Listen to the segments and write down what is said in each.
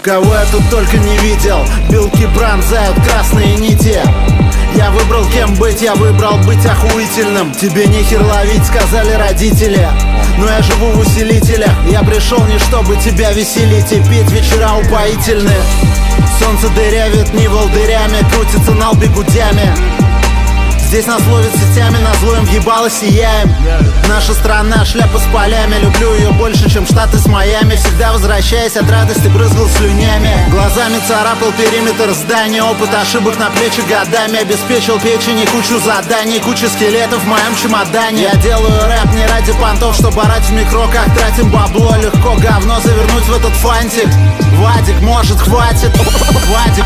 Кого я тут только не видел, белки пронзают красные нити. Я выбрал кем быть, я выбрал быть охуительным. Тебе нехер ловить, сказали родители, но я живу в усилителях. Я пришел не чтобы тебя веселить и петь вечера упоительные. Солнце дырявит, не волдырями, крутится на лбе гудями. Здесь нас ловят сетями, на злоем въебало сияем. Наша страна, шляпа с полями. Люблю ее больше, чем Штаты с Майами. Всегда возвращаясь от радости, брызгал слюнями. Глазами царапал периметр здания. Опыт ошибок на плечи годами. Обеспечил печени кучу заданий. Куча скелетов в моем чемодане. Я делаю рэп не ради понтов, чтобы орать в микро, как тратим бабло. Легко говно завернуть в этот фантик. Вадик, может, хватит. Вадик,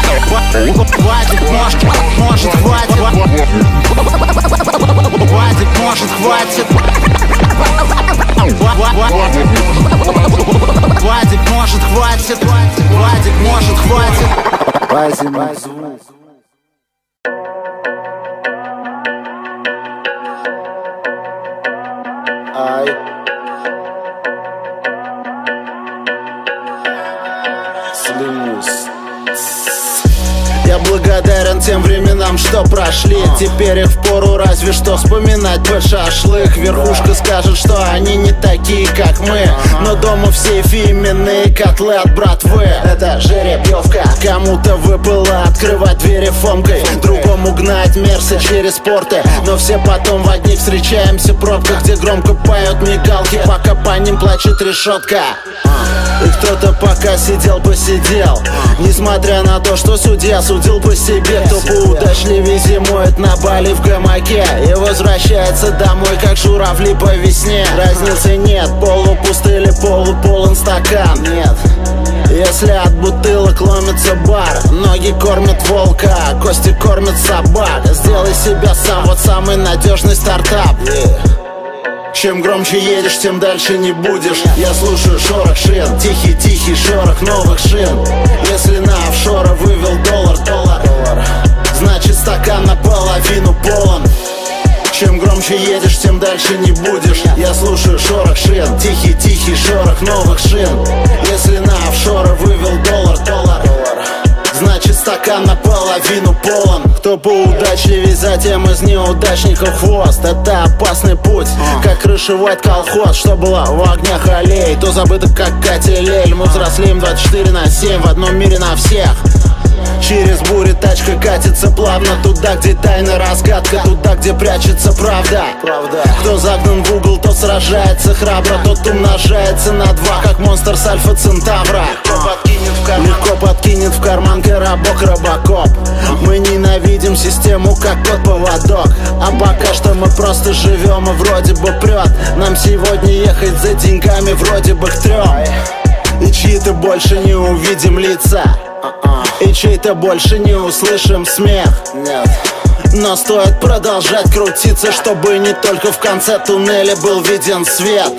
может, хватит. Вадик, может, хватит. Вадик, может, хватит. Вадик, может, хватит. Возьмай звук. Ай. Слимус. Я благодарен тем временам, что прошли. Теперь их впору разве что вспоминать под шашлык. Верхушка скажет, что они не такие, как мы, но дома в сейфе именные котлы от братвы. Это жеребьевка, кому-то выпало открывать двери фомкой, другому гнать мерсы через порты. Но все потом в одних встречаемся пробках, где громко поют мигалки, пока по ним плачет решетка. И кто-то пока сидел, посидел, несмотря на то, что судья судил по себе. Кто поудачливее зимует на Бали в гамаке и возвращается домой, как журавли по весне. Разницы нет, полупустый или полуполон стакан. Нет, если от бутылок ломится бар, ноги кормят волка, кости кормят собак. Сделай себя сам, вот самый надежный стартап. Чем громче едешь, тем дальше не будешь. Я слушаю шорох шин, тихий-тихий шорох новых шин. Если на офшора вывел доллар, значит стакан наполовину полон. Чем громче едешь, тем дальше не будешь. Я слушаю шорох шин, тихий-тихий шорох новых шин. Если на офшора вывел доллар, значит стакан наполовину полон. Кто поудачливее, затем из неудачников хвост. Это опасный путь, как крышевать колхоз. Что было в огнях аллей, то забыто как Катя Лель. Мы взрослеем 24/7 в одном мире на всех. Через бури тачка катится плавно туда, где тайна разгадка, туда, где прячется правда. Кто загнан в угол, тот сражается храбро, тот умножается на 2, как монстр с Альфа Центавра. Легко подкинет в карман коробок Робокоп. Мы ненавидим систему, как кот-поводок. А пока что мы просто живем и вроде бы прет. Нам сегодня ехать за деньгами вроде бы к 3. И чьи-то больше не увидим лица, и чей-то больше не услышим смех. Но стоит продолжать крутиться, чтобы не только в конце туннеля был виден свет.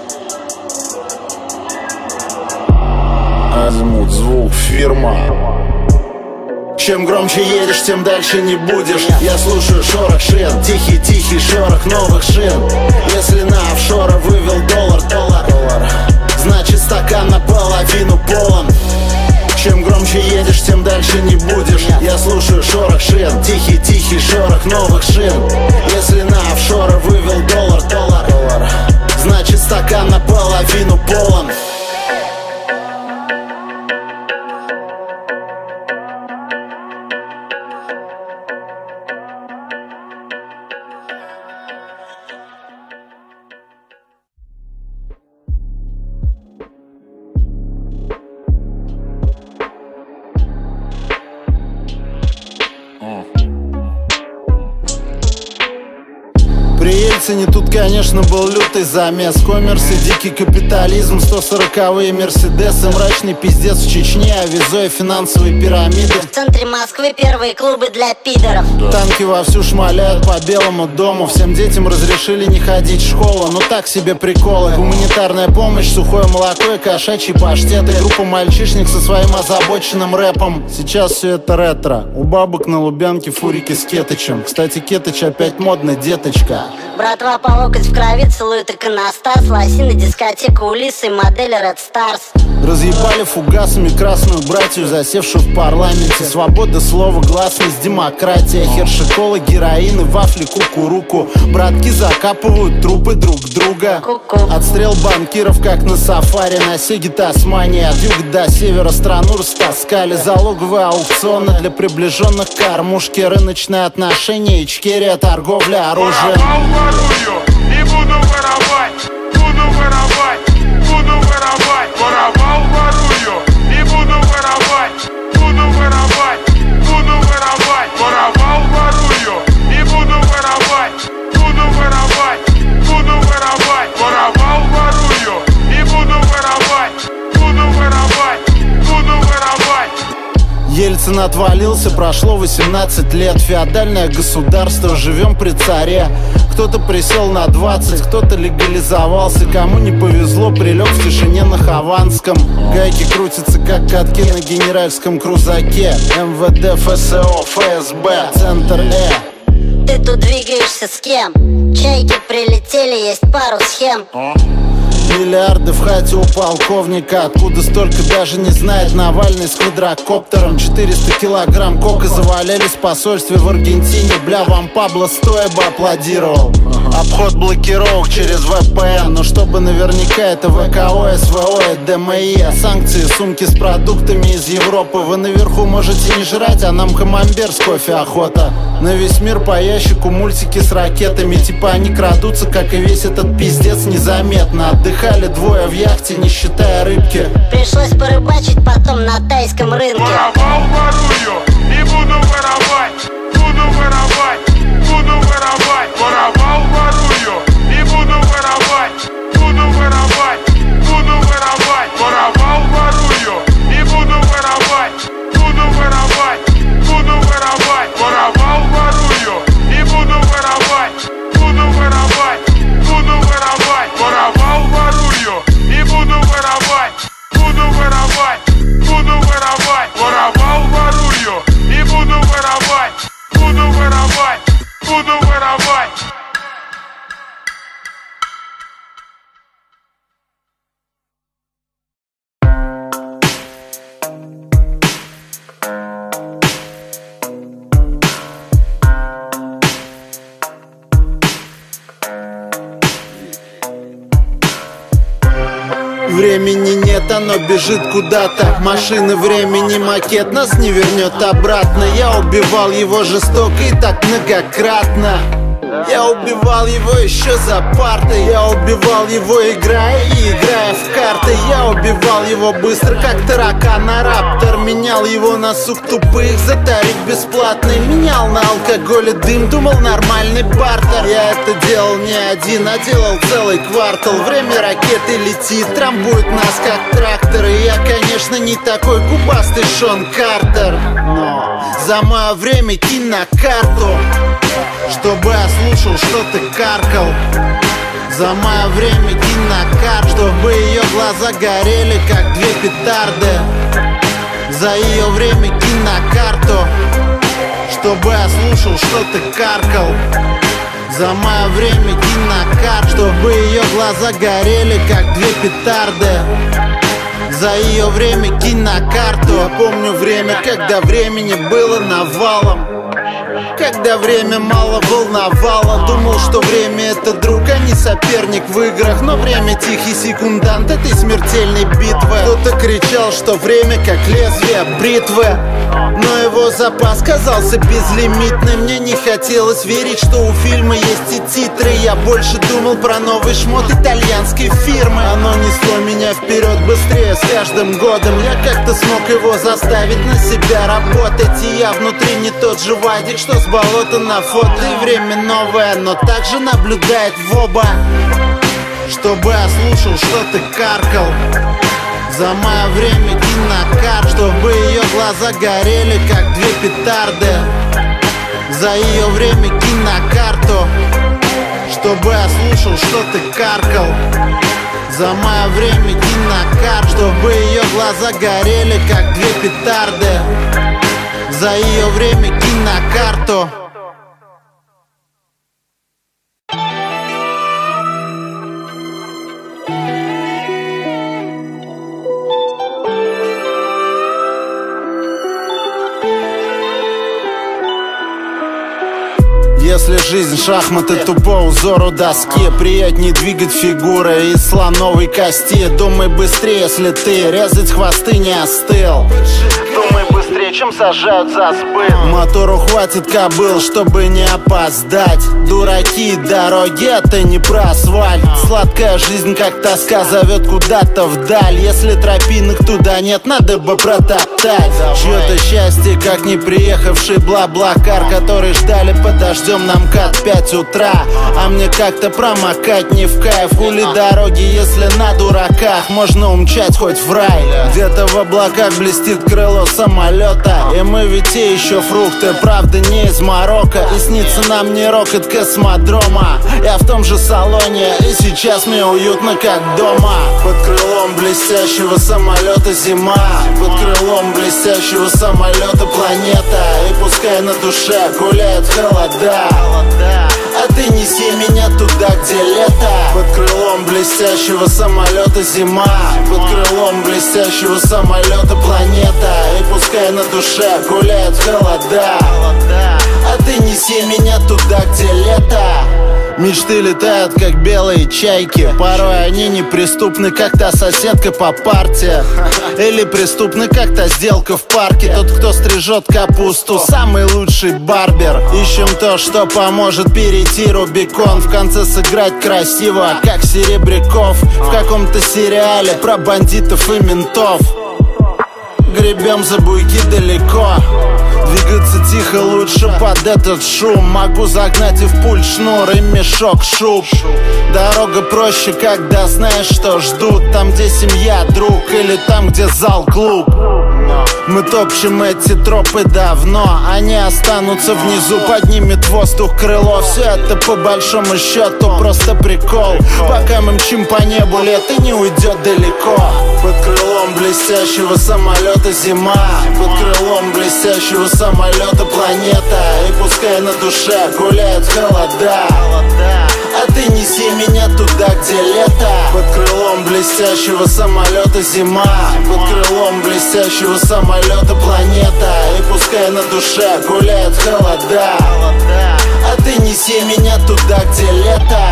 Азимут звук, фирма. Чем громче едешь, тем дальше не будешь. Я слушаю шорох шин, тихий-тихий шорох новых шин. Если на офшора вывел доллар, значит стакан наполовину полон. Чем громче едешь, тем дальше не будешь. Я слушаю шорох шин, тихий-тихий шорох новых шин. Если на офшора вывел доллар, значит стакан наполовину полон. При Ельцине тут, конечно, был лютый замес. Коммерс и дикий капитализм, 140-е мерседесы, мрачный пиздец в Чечне, а визой финансовые пирамиды. В центре Москвы первые клубы для пидоров. Танки вовсю шмаляют по Белому дому. Всем детям разрешили не ходить в школу, но так себе приколы. Гуманитарная помощь, сухое молоко и кошачий паштет. И группа мальчишник со своим озабоченным рэпом. Сейчас все это ретро. У бабок на Лубянке фурики с кетычем. Кстати, кетыч опять модно, деточка. Братва по локоть в крови целует иконостас. Лоси на дискотеку Улисы, модели Red Stars. Разъебали фугасами красную братью, засевшую в парламенте. Свобода слова, гласность, демократия. Хер, шокола, героин и вафли, кукуруку. Братки закапывают трупы друг друга. Отстрел банкиров, как на сафари. На Сеге Тасмании, от юга до севера страну растаскали. Залоговые аукционы для приближенных к кормушке. Рыночные отношения, ичкерия, торговля оружием. Не буду воровать, буду воровать, буду воровать. Воровал, ворую, не буду воровать, буду воровать, буду воровать. Воровал, ворую, не буду воровать, буду воровать, буду воровать. Воровал, ворую, не буду воровать, буду воровать, буду воровать. Ельцин отвалился, прошло 18 лет. Феодальное государство, живем при царе. Кто-то присел на 20, кто-то легализовался. Кому не повезло, прилег в тишине на Хованском. Гайки крутятся, как катки на генеральском крузаке. МВД, ФСО, ФСБ, Центр Ты тут двигаешься с кем? Чайки прилетели, есть пару схем. Миллиарды в хате у полковника. Откуда столько, даже не знает Навальный с квадрокоптером. 400 килограмм кока завалялись в посольстве в Аргентине. Бля, вам Пабло стоя бы аплодировал. Обход блокировок через VPN. Но чтобы наверняка это ВКО, СВО и ДМИ. Санкции, сумки с продуктами из Европы. Вы наверху можете не жрать, а нам камамбер с кофе охота. На весь мир по ящику мультики с ракетами. Типа они крадутся, как и весь этот пиздец, незаметно. Отдыхали двое в яхте, не считая рыбки. Пришлось порыбачить потом на тайском рынке. Воровал, ворую, не буду воровать, буду воровать, буду воровать. Воровал, ворую, не буду воровать, буду воровать, буду воровать. Воровал, ворую, не буду воровать, буду воровать, буду воровать. Воровал, ворую, не буду воровать, буду воровать, буду воровать. Воровал, ворую, не буду воровать, буду воровать, буду воровать. Воровал, ворую, не буду воровать, буду воровать, буду воровать. Времени нет, оно бежит куда-то. Машины времени, макет нас не вернет обратно. Я убивал его жестоко и так многократно. Я убивал его еще за партой. Я убивал его, играя и играя в карты. Я убивал его быстро, как таракана раптор. Менял его на сук тупых за тариф бесплатный. Менял на алкоголь и дым, думал нормальный бартер. Я это делал не один, а делал целый квартал. Время ракеты летит, трамбует нас как трактор. И я, конечно, не такой губастый Шон Картер, но за мое время кинь на карту, чтобы я слушал, что ты каркал. За мое время кинь на карту, чтобы ее глаза горели, как две петарды. За ее время кинь на карту, чтобы я слушал, что ты каркал. За мое время кинь на карту, чтобы ее глаза горели, как две петарды. За ее время кинь на карту. Я помню время, когда времени было навалом. Когда время мало волновало. Думал, что время это друг, а не соперник в играх. Но время тихий секундант этой смертельной битвы. Кто-то кричал, что время как лезвие бритвы, но его запас казался безлимитным. Мне не хотелось верить, что у фильма есть и титры. Я больше думал про новый шмот итальянской фирмы. Оно несло меня вперед быстрее с каждым годом. Я как-то смог его заставить на себя работать. И я внутри не тот же Вадик, что с болота на фото. И время новое, но также наблюдает в оба. Чтобы я слушал, что ты каркал. За мое время кинь на карту, чтобы ее глаза горели, как две петарды. За ее время кинь на карту, чтобы я слушал, что ты каркал. За мое время кинь на карту, чтобы ее глаза горели, как две петарды. За ее время кинь на карту. Если жизнь шахматы, то по узору доски приятнее двигать фигурой из слоновой кости. Думай быстрее, если ты резать хвосты не остыл. Думай быстрее, чем сажают за сбыт. Мотору хватит кобыл, чтобы не опоздать. Дураки, дороги, это не про асфальт. Сладкая жизнь, как тоска, зовет куда-то вдаль. Если тропинок туда нет, надо бы протоптать. Чье-то счастье, как не приехавший бла-блакар, который ждали под дождем на МКАД 5 утра. А мне как-то промокать не в кайф. Хули дороги, если на дураках можно умчать хоть в рай. Где-то в облаках блестит крыло самолета, и мы ведь те еще фрукты, правда не из Марокко. И снится нам не рокот космодрома. Я в том же салоне, и сейчас мне уютно как дома. Под крылом блестящего самолета зима, под крылом блестящего самолета планета. И пускай на душе гуляют холода, а ты неси меня туда, где лето. Под крылом блестящего самолета зима, под крылом блестящего самолета планета. И пускай на душе гуляют холода, а ты неси меня туда, где лето. Мечты летают, как белые чайки. Порой они неприступны, как та соседка по парте. Или преступны, как та сделка в парке. Тот, кто стрижет капусту, самый лучший барбер. Ищем то, что поможет перейти Рубикон. В конце сыграть красиво, как Серебряков в каком-то сериале про бандитов и ментов. Гребем за буйки далеко, двигаться тихо лучше под этот шум. Могу загнать и в пульт шнур, и мешок шуб. Дорога проще, когда знаешь, что ждут. Там, где семья, друг, или там, где зал, клуб. Мы топчем эти тропы давно, они останутся внизу, поднимет воздух крыло. Все это по большому счету просто прикол. Пока мы мчим по небу, лето не уйдет далеко. Под крылом блестящего самолета зима, под крылом блестящего самолета планета. И пускай на душе гуляют холода, а ты неси меня туда, где лето. Под крылом блестящего самолета зима, под крылом блестящего самолета планета. И пускай на душе гуляют холода, а ты неси меня туда, где лето.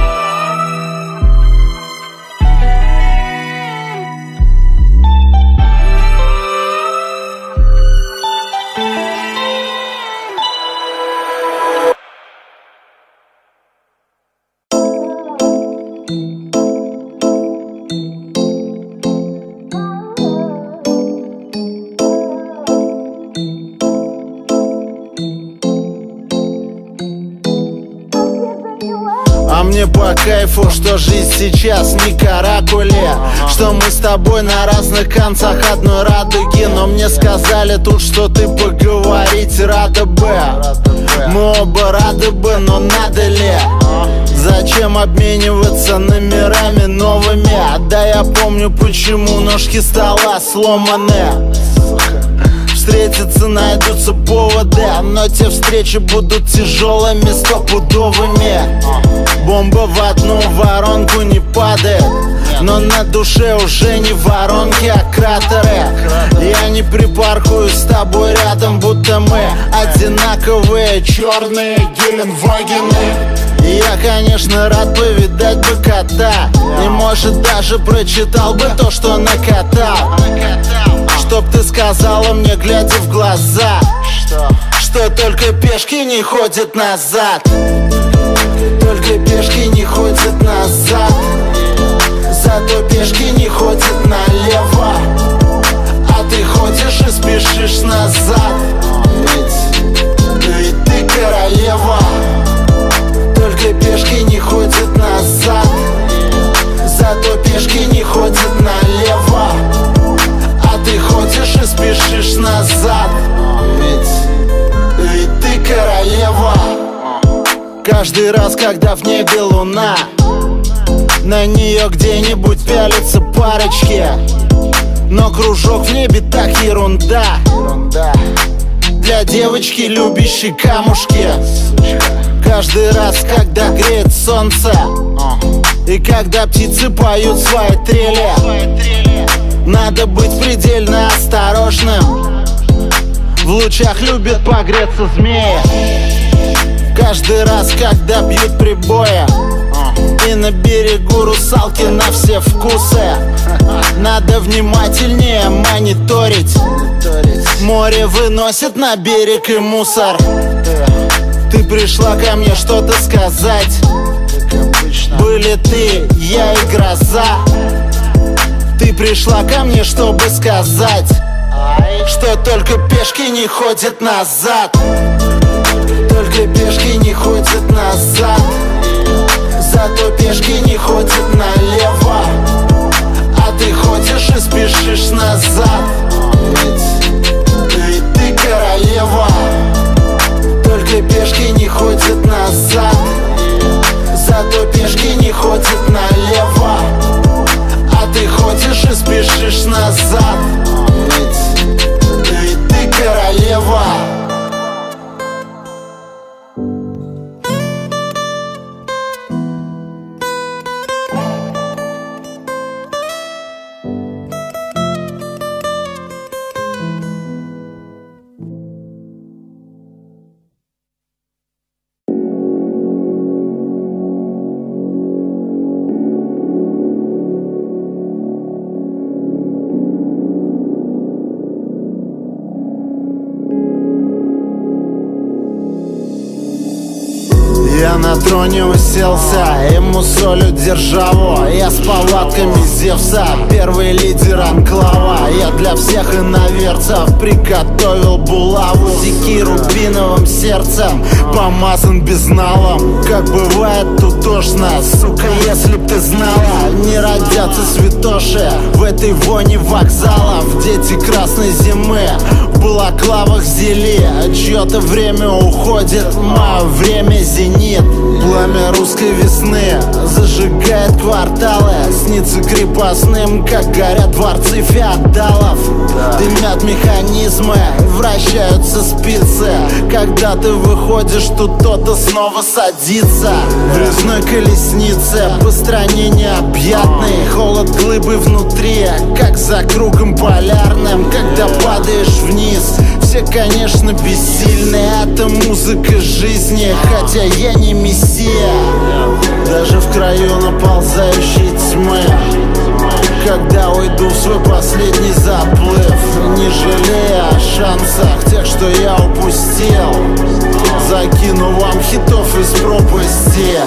А мне по кайфу, что жизнь сейчас не каракули, что мы с тобой на разных концах одной радуги. Но мне сказали тут, что ты поговорить рада бы. Мы оба рады бы, но надо ли? Зачем обмениваться номерами новыми? Да я помню, почему ножки стола сломаны. Встретиться найдутся поводы, но те встречи будут тяжелыми, стопудовыми. Бомба в одну воронку не падает, но на душе уже не воронки, а кратеры. Я не припаркую с тобой рядом, будто мы одинаковые черные Геленвагены. Я, конечно, рад повидать бы кота, и, может, даже прочитал бы то, что накатал. Чтоб ты сказала мне, глядя в глаза, что только пешки не ходят назад. Только пешки не ходят назад, зато пешки не ходят налево. А ты ходишь и спешишь назад, ведь ты королева. Только пешки не ходят назад, зато пешки не ходят налево. А ты ходишь и спешишь назад, ведь ты королева. Каждый раз, когда в небе луна, на нее где-нибудь пялятся парочки, но кружок в небе так ерунда для девочки, любящей камушки. Каждый раз, когда греет солнце, и когда птицы поют свои трели, надо быть предельно осторожным. В лучах любят погреться змеи. каждый раз, когда бьют прибои. И на берегу русалки на все вкусы. Надо внимательнее мониторить. Море выносит на берег и мусор. Ты пришла ко мне что-то сказать. Были ты, я и гроза. Ты пришла ко мне, чтобы сказать, что только пешки не ходят назад. Только пешки не ходят назад. Зато пешки не ходят налево. А ты ходишь и спешишь назад. Ведь ты королева. Только пешки не ходят назад. Зато пешки не ходят налево. А ты ходишь и спешишь назад. Ведь ты королева. Я на троне уселся, ему солю державу. Я с повадками Зевса, первый лидер анклава. Я для всех иноверцев приготовил булаву. Секи рубиновым сердцем, помазан безналом. Как бывает тут тошно, сука, если б ты знала. Не родятся святоши в этой воне вокзалов. Дети красной зимы в балаклавах зели. Чье-то время уходит, мое время зенит. Пламя русской весны зажигает кварталы. Снится крепостным, как горят дворцы феодалов. Дымят механизмы, вращаются спицы. Когда ты выходишь, тут кто-то снова садится в резной колеснице по стране необъятной. Холод глыбы внутри, как за кругом полярным. Когда падаешь вниз, все, конечно, бессильны. Это музыка жизни, хотя я не мессия. Даже в краю наползающей тьмы, когда уйду в свой последний заплыв, не жалея о шансах тех, что я упустил, закину вам хитов из пропасти.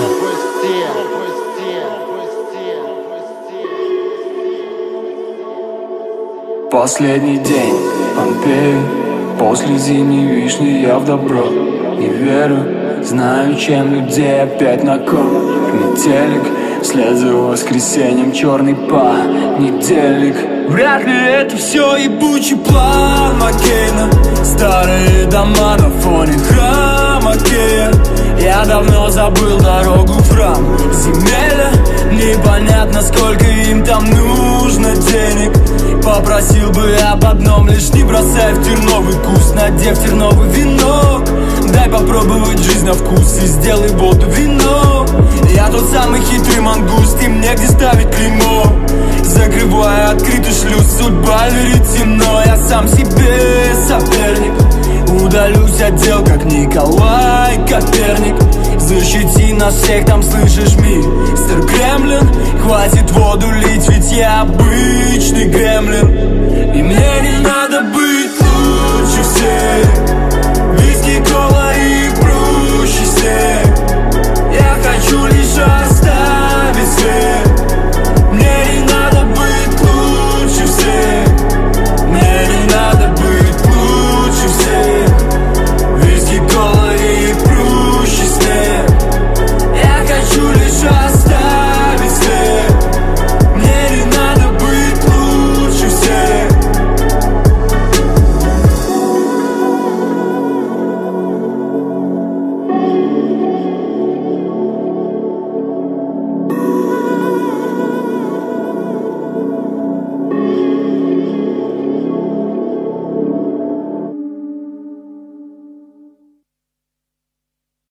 Последний день Помпеи, после зимней вишни я в добро не верю, знаю, чем людей опять накоп. Метелик, вслед за воскресеньем черный понедельник. Вряд ли это все ебучий план Маккейна. Старые дома на фоне храма Кея. Я давно забыл дорогу в храм земеля. Непонятно, сколько им там нужно денег. Попросил бы об одном, лишь не бросай в терновый куст. Надев терновый венок, дай попробовать жизнь на вкус и сделай воду вино. Я тот самый хитрый мангуст, и мне где ставить клеймо. Закрываю открытый шлюз, судьба верит темно. Я сам себе соперник, удалюсь от дел, как Николай Коперник. Защити нас всех, там слышишь, мистер Кремлин. Хватит воду лить, ведь я обычный гремлин. И мне не надо